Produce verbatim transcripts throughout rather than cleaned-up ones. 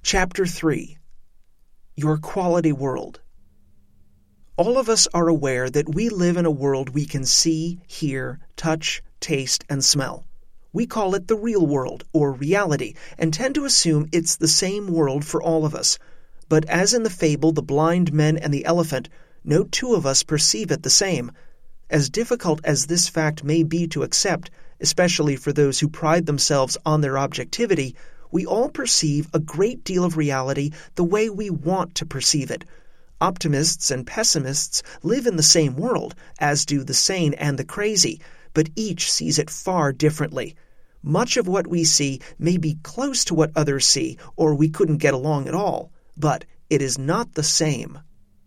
Chapter three. Your Quality World. All of us are aware that we live in a world we can see, hear, touch, taste, and smell. We call it the real world, or reality, and tend to assume it's the same world for all of us. But as in the fable The Blind Men and the Elephant, no two of us perceive it the same. As difficult as this fact may be to accept, especially for those who pride themselves on their objectivity, we all perceive a great deal of reality the way we want to perceive it. Optimists and pessimists live in the same world, as do the sane and the crazy, but each sees it far differently. Much of what we see may be close to what others see, or we couldn't get along at all, but it is not the same.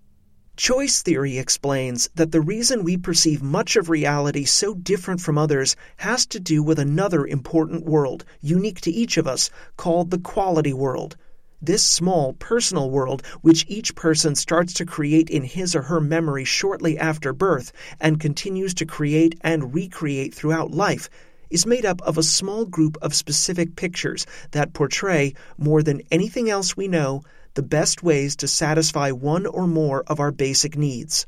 Choice theory explains that the reason we perceive much of reality so different from others has to do with another important world, unique to each of us, called the quality world. This small, personal world, which each person starts to create in his or her memory shortly after birth and continues to create and recreate throughout life, is made up of a small group of specific pictures that portray, more than anything else we know, the best ways to satisfy one or more of our basic needs.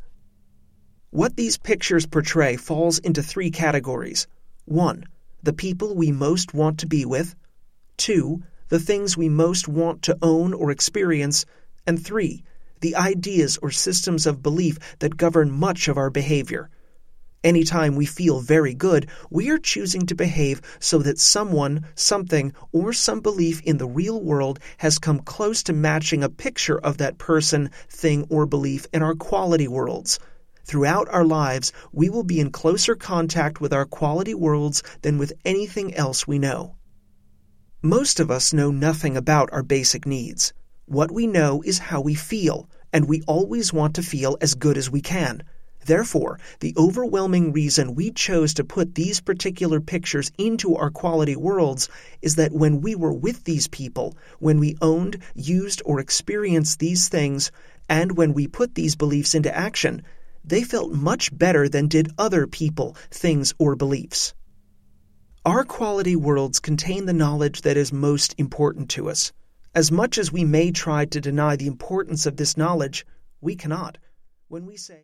What these pictures portray falls into three categories. One, the people we most want to be with. Two, the things we most want to own or experience. And three, the ideas or systems of belief that govern much of our behavior. Anytime we feel very good, we are choosing to behave so that someone, something, or some belief in the real world has come close to matching a picture of that person, thing, or belief in our quality worlds. Throughout our lives, we will be in closer contact with our quality worlds than with anything else we know. Most of us know nothing about our basic needs. What we know is how we feel, and we always want to feel as good as we can. Therefore, the overwhelming reason we chose to put these particular pictures into our quality worlds is that when we were with these people, when we owned, used, or experienced these things, and when we put these beliefs into action, they felt much better than did other people, things, or beliefs. Our quality worlds contain the knowledge that is most important to us. As much as we may try to deny the importance of this knowledge, we cannot. When we say